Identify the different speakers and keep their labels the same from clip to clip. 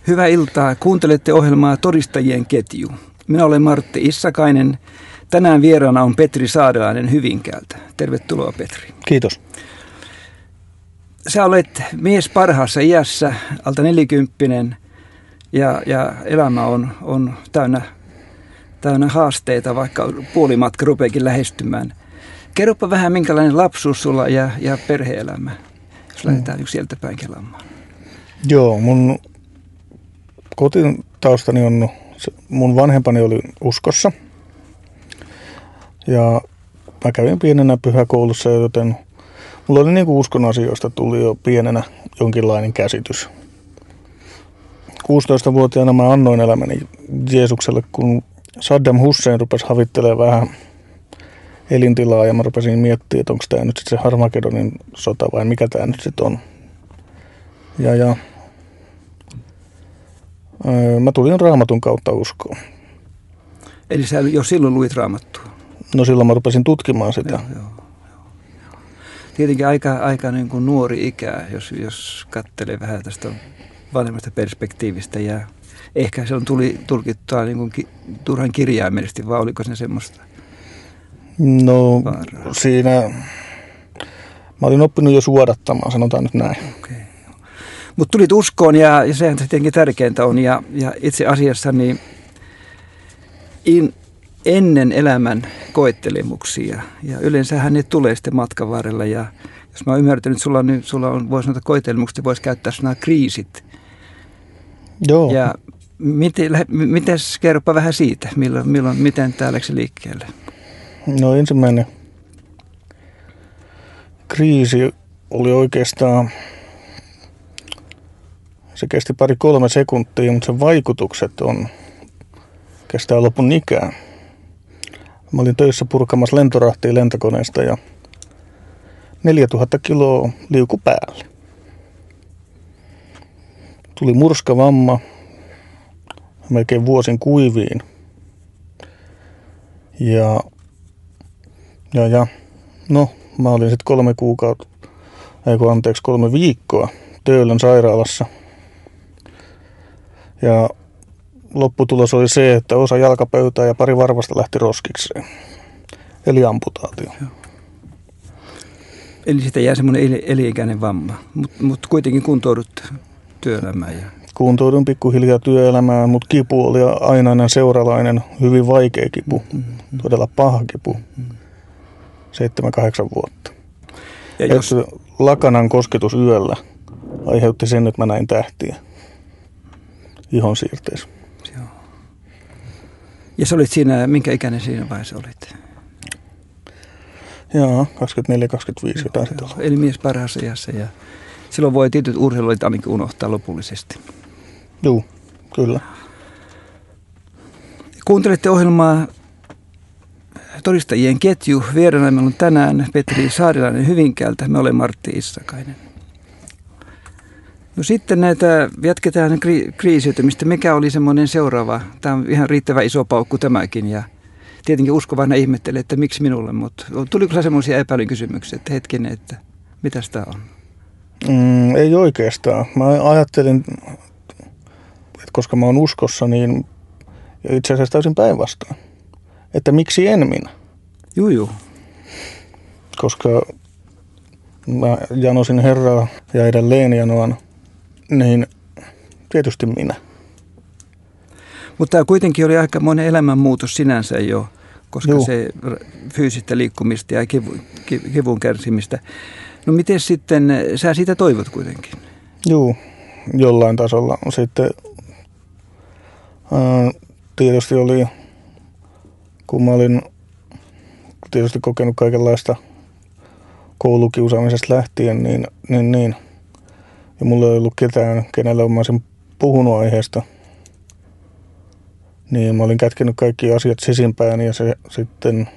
Speaker 1: Hyvää iltaa. Kuuntelette ohjelmaa Todistajien ketju. Minä olen Martti Issakainen. Tänään vieraana on Petri Saarelainen Hyvinkäältä. Tervetuloa, Petri.
Speaker 2: Kiitos.
Speaker 1: Sä olet mies parhaassa iässä, alta 40, ja elämä on täynnä haasteita, vaikka puolimatka rupeekin lähestymään. Kerropa vähän, minkälainen lapsuus sulla ja perhe-elämä, jos lähdetään sieltä päin kelaamaan.
Speaker 2: Joo, mun kotitaustani on, mun vanhempani oli uskossa ja mä kävin pienenä pyhäkoulussa, joten mulla oli niinku uskon asioista tuli jo pienenä jonkinlainen käsitys. 16-vuotiaana mä annoin elämäni Jeesukselle, kun Saddam Hussein rupesi havittelemaan vähän elintilaa ja mä rupesin miettimään, että onko tämä nyt sitten se Harmagedonin sota vai mikä tämä nyt sitten on. Ja mä tulin Raamatun kautta uskoon.
Speaker 1: Eli sä jo silloin luit Raamattua?
Speaker 2: No silloin mä rupesin tutkimaan sitä.
Speaker 1: Joo. Tietenkin aika niin kuin nuori ikä, jos katselee vähän tästä vanhemmasta perspektiivistä. Ja ehkä se tuli tulkittua niin kuin turhan kirjaimellisesti, vai oliko se semmoista?
Speaker 2: No
Speaker 1: vaaraa?
Speaker 2: Siinä mä olin oppinut jo suodattamaan, sanotaan nyt näin.
Speaker 1: Okay. Mutta tulit uskoon ja sehän tietenkin tärkeintä on. Ja itse asiassa niin ennen elämän koettelemuksia. Ja yleensähän ne tulee sitten matkan varrella. Ja jos mä oon ymmärtänyt, sulla on, voisi sanoa koettelemukset, voisi käyttää sanaa kriisit.
Speaker 2: Joo.
Speaker 1: Ja kerropa vähän siitä, miten tää läksi liikkeelle?
Speaker 2: No ensimmäinen kriisi oli oikeastaan, se kesti 2-3 sekuntia, mutta sen vaikutukset kestää lopun ikään. Mä olin töissä purkamassa lentorahtia lentokoneesta ja 4000 kiloa liuku päälle. Tuli murskavamma, melkein vuosin kuiviin. Ja no, mä olin sitten 3 viikkoa Töölön sairaalassa. Ja lopputulos oli se, että osa jalkapöytää ja pari varvasta lähti roskikseen. Eli amputaatio. Eli
Speaker 1: siitä jää semmoinen elinikäinen vamma, mutta kuitenkin kuntoudut työelämään.
Speaker 2: Kuntoudun pikkuhiljaa työelämään, mutta kipu oli ainainen seuralainen, hyvin vaikea kipu, todella paha kipu. 7-8 vuotta. Ja jos lakanan kosketus yöllä aiheutti sen, että mä näin tähtiä ihon siirteessä.
Speaker 1: Joo. Ja sä olit siinä, minkä ikäinen siinä vaiheessa olit?
Speaker 2: Joo, 24-25 jotain.
Speaker 1: Eli mies parhaassa iässä ja silloin voi tietyt urheilulit ainakin unohtaa lopullisesti.
Speaker 2: Joo, kyllä.
Speaker 1: Kuuntelette ohjelmaa Todistajien ketju. Vieraana meillä on tänään Petri Saarelainen Hyvinkäältä. Me olen Martti Issakainen. No sitten jatketaan kriisiytymistä. Mikä oli semmoinen seuraava? Tämä on ihan riittävän iso paukku tämäkin. Ja tietenkin uskovainen ihmettelee, että miksi minulle. Mutta tuliko se semmoisia epäilykysymyksiä, että hetkinen, että mitäs tämä on?
Speaker 2: Ei oikeastaan. Mä ajattelin, että koska mä oon uskossa, niin itse asiassa täysin päinvastoin. Että miksi en minä?
Speaker 1: Juu.
Speaker 2: Koska mä janosin Herraa ja edelleen janoan, niin tietysti minä.
Speaker 1: Mutta tämä kuitenkin oli aika monen elämänmuutos sinänsä jo, koska se fyysistä liikkumista ja kivun kärsimistä. No miten sitten, sä siitä toivot kuitenkin?
Speaker 2: Joo, jollain tasolla. Sitten tietysti oli, kun mä olin tietysti kokenut kaikenlaista koulukiusaamisesta lähtien, niin ja mulla ei ollut ketään, kenelle mä olisin puhunut aiheesta, niin mä olin kätkenyt kaikki asiat sisimpään ja se sitten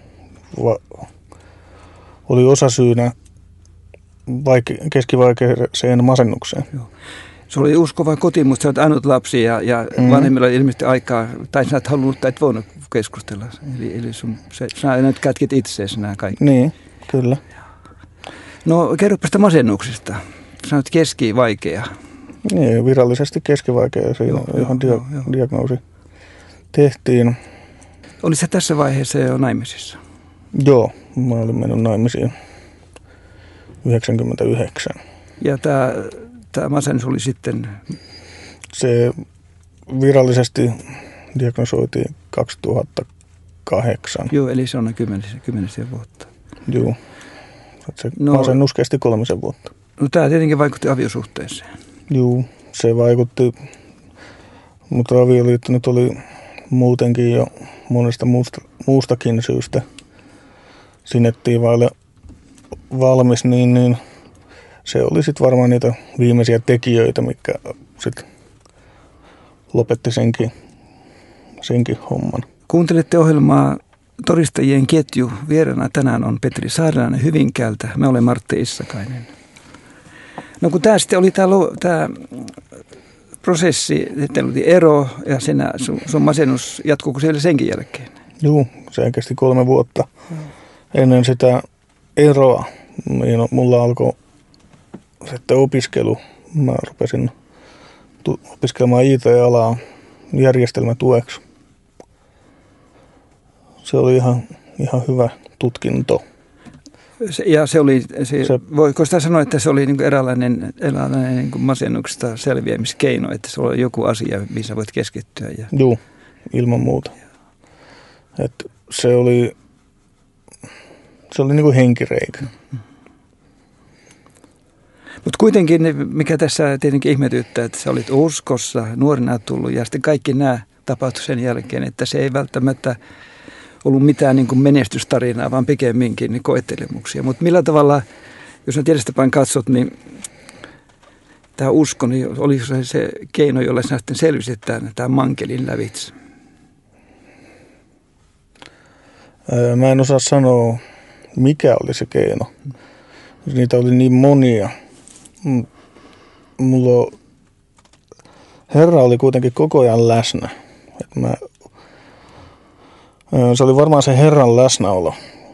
Speaker 2: oli osasyynä keskivaikeeseen masennukseen. Joo.
Speaker 1: Se oli uskova koti, mutta sä olet ainut lapsi ja vanhemmilla oli ilmeisesti aikaa, tai sä et halunnut tai et voinut keskustella. Eli sä nyt kätkit itseesi nämä kaikki.
Speaker 2: Niin, kyllä.
Speaker 1: No kerropa sitä masennuksesta. Sä olet keskivaikea.
Speaker 2: Niin, virallisesti keskivaikea, se ihan diagnoosi tehtiin.
Speaker 1: Oliko sä tässä vaiheessa jo naimisissa?
Speaker 2: Joo, mä olin mennyt naimisiin 99.
Speaker 1: Ja tämä masennus oli sitten?
Speaker 2: Se virallisesti diagnosoitiin 2008.
Speaker 1: Joo, eli se on 10 vuotta.
Speaker 2: Joo, se masennus kesti 3 vuotta.
Speaker 1: No tämä tietenkin vaikutti aviosuhteeseen.
Speaker 2: Joo, se vaikutti, mutta avioliitto nyt oli muutenkin jo monesta muustakin syystä sinettiin vaille valmis, niin se oli sitten varmaan niitä viimeisiä tekijöitä, mikä sitten lopetti senkin homman.
Speaker 1: Kuuntelette ohjelmaa Todistajien ketju. Vieraana tänään on Petri Saarelainen Hyvinkäältä. Mä olen Martti Issakainen. No kun tämä sitten oli tämä prosessi, että oli ero ja sun masennus jatkuuko siellä senkin jälkeen?
Speaker 2: Joo, se kesti 3 vuotta. Ennen sitä eroa niin mulla alkoi sitten opiskelu. Mä rupesin opiskelemaan IT-alaa järjestelmätueksi. Se oli ihan hyvä tutkinto.
Speaker 1: Ja se oli, voiko sitä sanoa, että se oli niin kuin eräänlainen niin kuin masennuksesta selviämiskeino, että se oli joku asia, missä voit keskittyä?
Speaker 2: Joo, ilman muuta. Että se oli niin kuin henkireikä.
Speaker 1: Mutta kuitenkin, mikä tässä tietenkin ihmetyttää, että sä olit uskossa nuorena tullut ja sitten kaikki nämä tapahtui sen jälkeen, että se ei välttämättä ollut mitään niin kuin menestystarinaa, vaan pikemminkin niin koettelemuksia. Mutta millä tavalla, jos nyt jäljestäpäin katsot, niin tämä usko, niin oliko se keino, jolla sinä sitten selvisit tämän mankelin lävitse?
Speaker 2: Mä en osaa sanoa, mikä oli se keino. Niitä oli niin monia. Herra oli kuitenkin koko ajan läsnä. Se oli varmaan se Herran läsnäolo,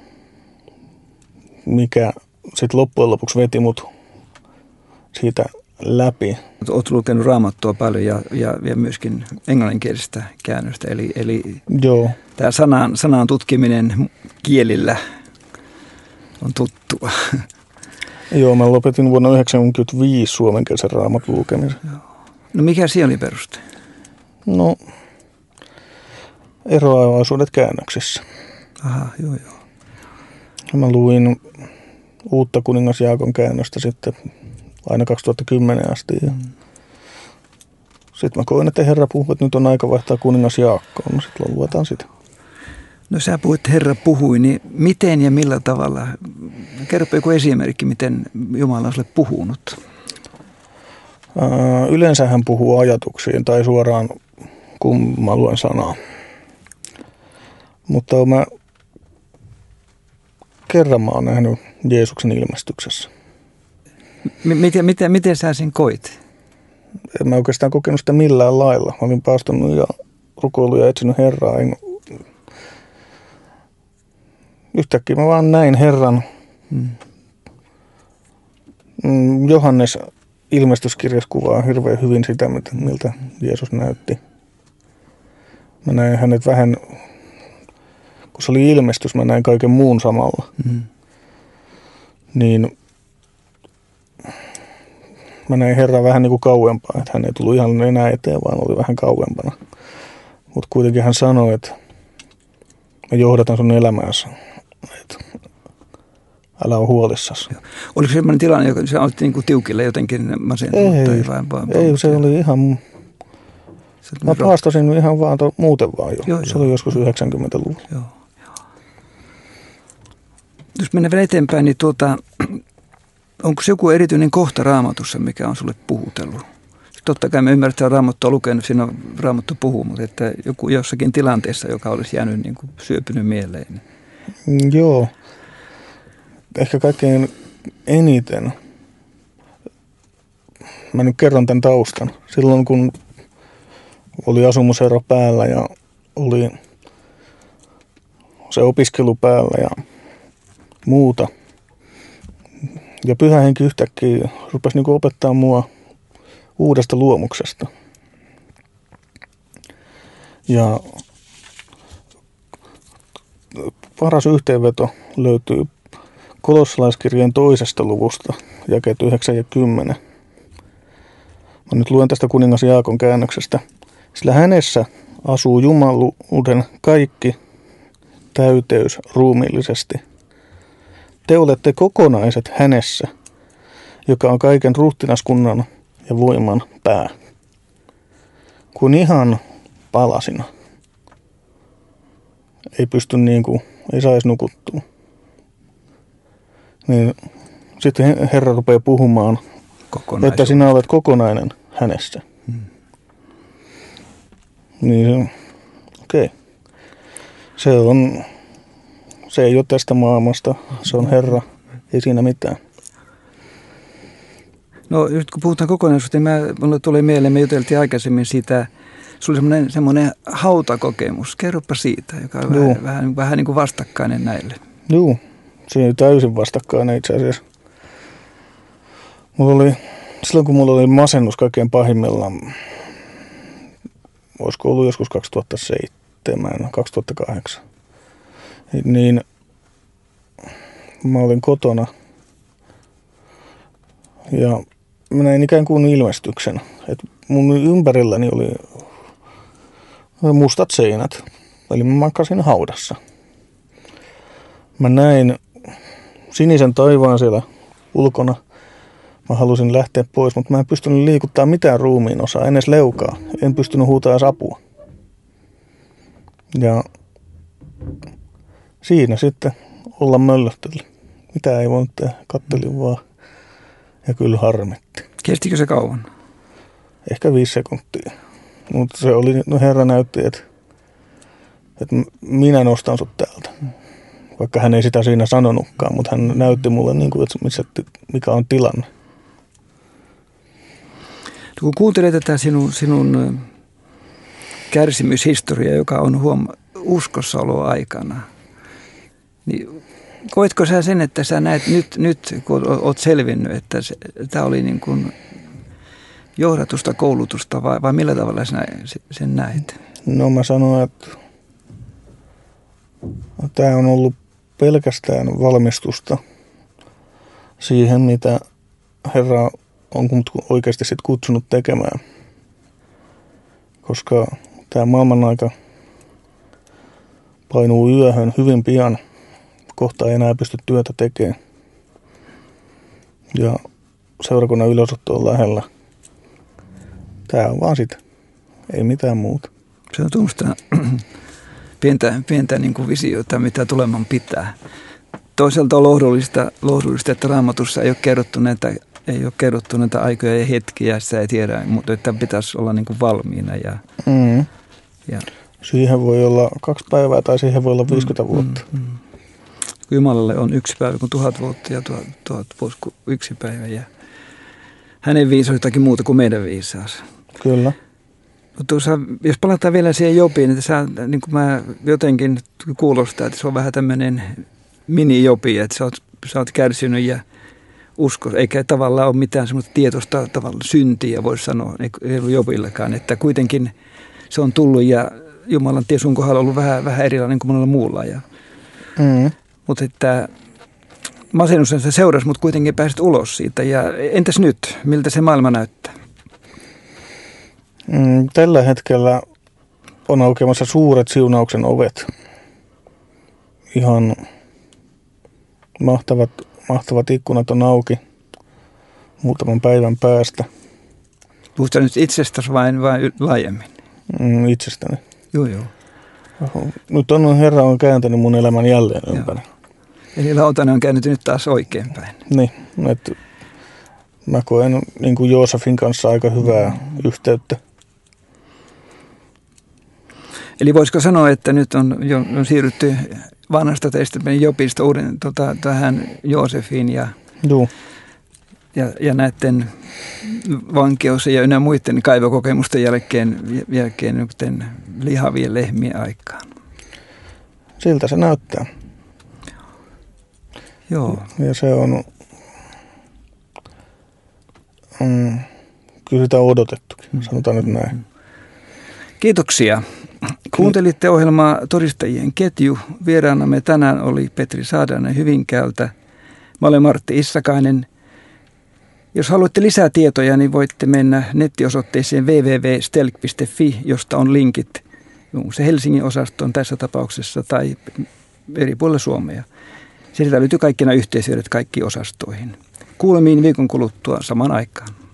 Speaker 2: mikä sitten loppujen lopuksi veti mut siitä läpi.
Speaker 1: Olet lukenut Raamattua paljon ja myöskin englanninkielistä käännöstä, eli
Speaker 2: joo.
Speaker 1: Tämä sanan tutkiminen kielillä on tuttua.
Speaker 2: Joo, mä lopetin vuonna 1995 suomenkielisen Raamatun lukemisen.
Speaker 1: No mikä siellä oli peruste?
Speaker 2: No, eroavaisuudet käännöksissä.
Speaker 1: Aha, joo.
Speaker 2: Mä luin uutta kuningas Jaakon käännöstä sitten aina 2010 asti. Sitten mä koin, että Herra puhui, että nyt on aika vaihtaa kuningas Jaakkoon. No sitten luetaan sitä.
Speaker 1: No sä puhuit, Herra puhui, niin miten ja millä tavalla? Kerropa joku esimerkki, miten Jumala on sulle puhunut.
Speaker 2: Yleensä hän puhuu ajatuksiin tai suoraan, kun mä luen sanaa. Mutta kerran mä oon nähnyt Jeesuksen ilmestyksessä.
Speaker 1: Miten sä sen koit?
Speaker 2: En mä oikeastaan kokenut sitä millään lailla. Mä olin paastunut ja rukoillut ja etsinyt Herraa. Yhtäkkiä mä vaan näin Herran. Johannes ilmestyskirjassa kuvaa hirveän hyvin sitä, miltä Jeesus näytti. Mä näin hänet vähän, kun se oli ilmestys, mä näin kaiken muun samalla. Niin mä näin Herran vähän niin kuin kauempaa, että hän ei tullut ihan enää eteen, vaan oli vähän kauempana. Mutta kuitenkin hän sanoi, että mä johdatan sun elämäänsä, että älä ole huolissasi.
Speaker 1: Oliko se sellainen tilanne, joka sä olit niin kuin tiukille jotenkin masennut?
Speaker 2: Ei, se oli ihan, mä paastosin ihan vaan muuten vaan jo.
Speaker 1: Joo,
Speaker 2: se oli joskus 90-luvulla.
Speaker 1: Joo. Jos mennään vielä eteenpäin, niin onko se joku erityinen kohta Raamatussa, mikä on sulle puhutellut? Totta kai mä ymmärrän, että Raamattua lukenut, siinä on Raamattu puhuu, mutta että joku jossakin tilanteessa, joka olisi jäänyt niin kuin syöpynyt mieleen.
Speaker 2: Joo. Ehkä kaikkein eniten. Mä nyt kerron tämän taustan. Silloin kun oli asumusero päällä ja oli se opiskelu päällä ja muuta. Ja Pyhä Henki yhtäkkiä rupesi niin opettaa mua uudesta luomuksesta. Ja paras yhteenveto löytyy Kolossalaiskirjeen 2. luvusta, jakeet 9 ja 10. Mä nyt luen tästä kuningas Jaakon käännöksestä. Sillä hänessä asuu jumaluuden kaikki täyteys ruumiillisesti. Te olette kokonaiset hänessä, joka on kaiken ruhtinaskunnan ja voiman pää. Kun ihan palasina. Ei pysty ei saisi nukuttua. Niin sitten Herra rupeaa puhumaan, että sinä olet kokonainen hänessä. Niin okei. Se ei ole tästä maailmasta, se on Herra, ei siinä mitään.
Speaker 1: No nyt kun puhutaan kokonaisuudesta, niin mulle tuli mieleen, me juteltiin aikaisemmin siitä, sulla oli semmoinen hautakokemus. Kerropa siitä, joka on vähän niin kuin vastakkainen näille.
Speaker 2: Joo, se on täysin vastakkainen itse asiassa. Silloin kun mulla oli masennus kaikkein pahimmillaan, olisiko ollut joskus 2007, 2008, niin mä olin kotona ja mä näin ikään kuin ilmestyksen, että mun ympärilläni oli mustat seinät, eli mä makasin haudassa. Mä näin sinisen taivaan siellä ulkona. Mä halusin lähteä pois, mutta mä en pystynyt liikuttamaan mitään ruumiin osaa, en edes leukaa. En pystynyt huutaa edes apua. Ja siinä sitten olla möllötteli. Mitä ei voinut tehdä, kattelin vaan ja kyllä harmitti.
Speaker 1: Kestikö se kauan?
Speaker 2: Ehkä 5 sekuntia. Mutta se oli, Herra näytti, että minä nostan sut täältä. Vaikka hän ei sitä siinä sanonutkaan, mutta hän näytti mulle, että mikä on tilanne.
Speaker 1: Kun kuuntelee tätä sinun kärsimyshistoriaa, joka on uskossaoloa aikana, niin koetko sä sen, että sä näet nyt kun oot selvinnyt, että tämä oli niin kuin johdatusta koulutusta vai millä tavalla sä sen näet?
Speaker 2: No mä sanoin, että tämä on ollut pelkästään valmistusta siihen, mitä Herra on oikeasti sit kutsunut tekemään. Koska tämä maailman aika painuu yöhön hyvin pian. Kohta ei enää pysty työtä tekemään. Ja seurakunnan ylösotto on lähellä. Tämä on vaan sitä. Ei mitään muuta.
Speaker 1: Se on tuommoista pientä niin kuin visiota, mitä tuleman pitää. Toisaalta on lohdullista, että Raamatussa ei ole kerrottu näitä aikoja ja hetkiä, sitä ei tiedä, mutta että pitäisi olla niin kuin valmiina. Ja
Speaker 2: siihen voi olla 2 päivää tai siihen voi olla 50 vuotta.
Speaker 1: Jumalalle on 1 päivä kuin 1000 vuotta ja 1000 vuotta kuin 1 päivä. Ja hänen viisaus on jotakin muuta kuin meidän viisaus.
Speaker 2: Kyllä.
Speaker 1: Tuossa, jos palataan vielä siihen Jobiin, että niin kuin mä jotenkin kuulostaa, että se on vähän tämmöinen mini-Jobi, että sä oot kärsinyt ja usko, eikä tavallaan ole mitään semmoista tietoista tavalla syntiä, voisi sanoa, ei ollut Jobillekaan, että kuitenkin se on tullut ja Jumalan tie sun kohdalla on ollut vähän erilainen kuin monella muulla. Mutta että masennus se seurasi, mutta kuitenkin pääsit ulos siitä. Ja entäs nyt? Miltä se maailma näyttää?
Speaker 2: Tällä hetkellä on aukeamassa suuret siunauksen ovet. Ihan mahtavat ikkunat on auki muutaman päivän päästä.
Speaker 1: Puhutaan nyt itsestäsi vai laajemmin?
Speaker 2: Itsestäni.
Speaker 1: Joo.
Speaker 2: Nyt Herra on kääntänyt mun elämän jälleen ympäri.
Speaker 1: Eli lautanen on käännyt nyt taas oikeinpäin.
Speaker 2: Niin, että mä koen niin kuin Joosefin kanssa aika hyvää yhteyttä. Eli
Speaker 1: voisiko sanoa, että nyt on siirrytty vanhasta teistä Jobista uuden tähän Joosefiin ja näiden vankeus ja ynnä muiden kaivokokemusten jälkeen lihavien lehmien aikaan.
Speaker 2: Siltä se näyttää.
Speaker 1: Joo.
Speaker 2: Ja se on kyllä sitä on odotettukin, sanotaan nyt näin.
Speaker 1: Kiitoksia. Kuuntelitte ohjelmaa Todistajien ketju. Vieraanamme tänään oli Petri Saarinen Hyvinkäältä. Mä olen Martti Issakainen. Jos haluatte lisää tietoja, niin voitte mennä nettiosoitteeseen www.stelk.fi, josta on linkit se Helsingin osastoon tässä tapauksessa tai eri puolilla Suomea. Sieltä löytyy kaikki nämä yhteisyödet kaikkiin osastoihin. Kuulemiin viikon kuluttua samaan aikaan.